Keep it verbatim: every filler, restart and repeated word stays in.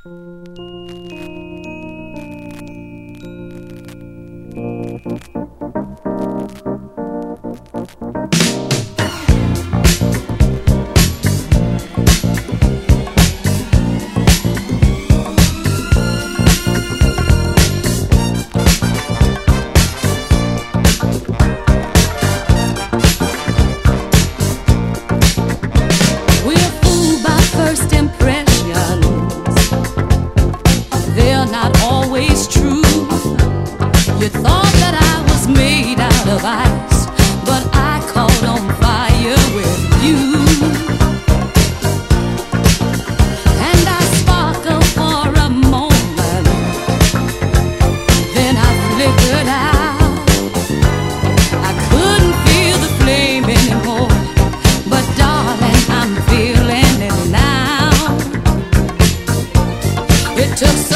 You thought that I was made out of ice, but I caught on fire with you. And I sparkled for a moment, then I flickered out. I couldn't feel the flame anymore, but darling, I'm feeling it now. It took so